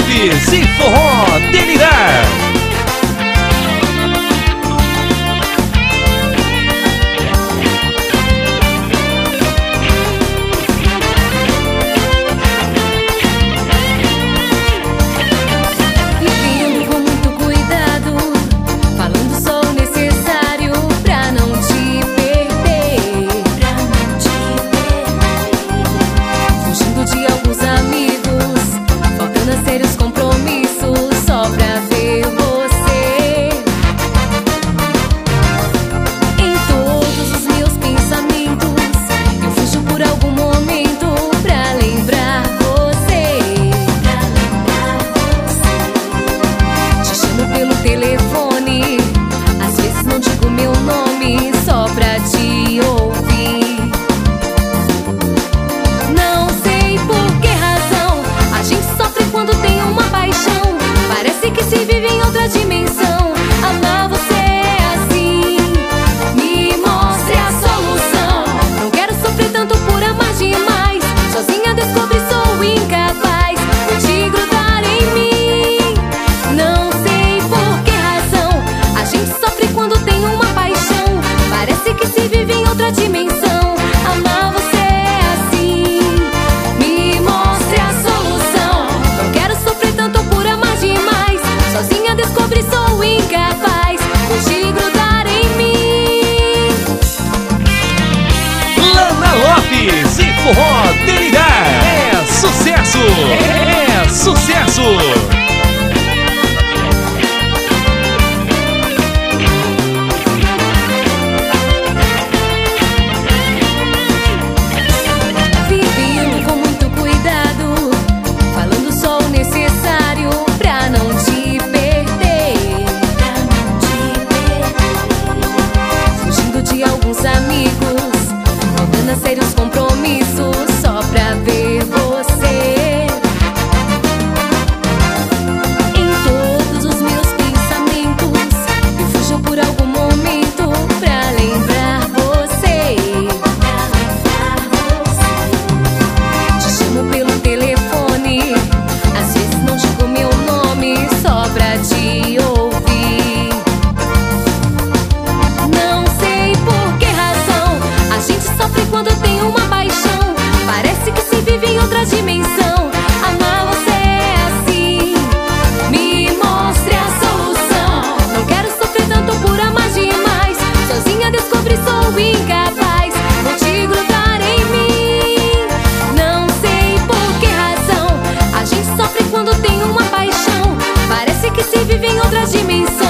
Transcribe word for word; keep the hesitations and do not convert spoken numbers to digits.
Lopes e Forró Delirar. Sérios compromissos só pra ver você. Em todos os meus pensamentos eu fujo por algum momento pra lembrar você. Te chamo pelo telefone, às vezes não digo meu nome só pra te ouvir. Não sei por que razão a gente sofre quando tem uma paixão. Parece que se vive em outra dimensão. Amar você é assim. Me mostre a solução. Não quero sofrer tanto por amar demais. Sozinha descobri sou incapaz de grudar em mim. Não sei por que razão a gente sofre quando tem uma paixão. Parece que se vive em outra dimensão. Amar você é assim. Me mostre a solução. Não quero sofrer tanto por amar demais. Sozinha descobri sou incapaz de grudar em mim. Lana Lopes e Forró Delirar. É sucesso! É sucesso! Sérios compromissos só pra ver você. Em todos os meus pensamentos eu fujo por algum momento pra lembrar você. Te chamo pelo telefone, às vezes não digo meu nome só pra te ouvir. Não sei por que razão a gente sofre quando tem uma paixão. Parece que se vive em outra dimensão. Amar você é assim. Me mostre a solução. Não quero sofrer tanto por amar demais. Sozinha descobri sou incapaz de grudar em mim. Não sei por que razão a gente sofre quando tem uma paixão. Parece que se vive em outra dimensão.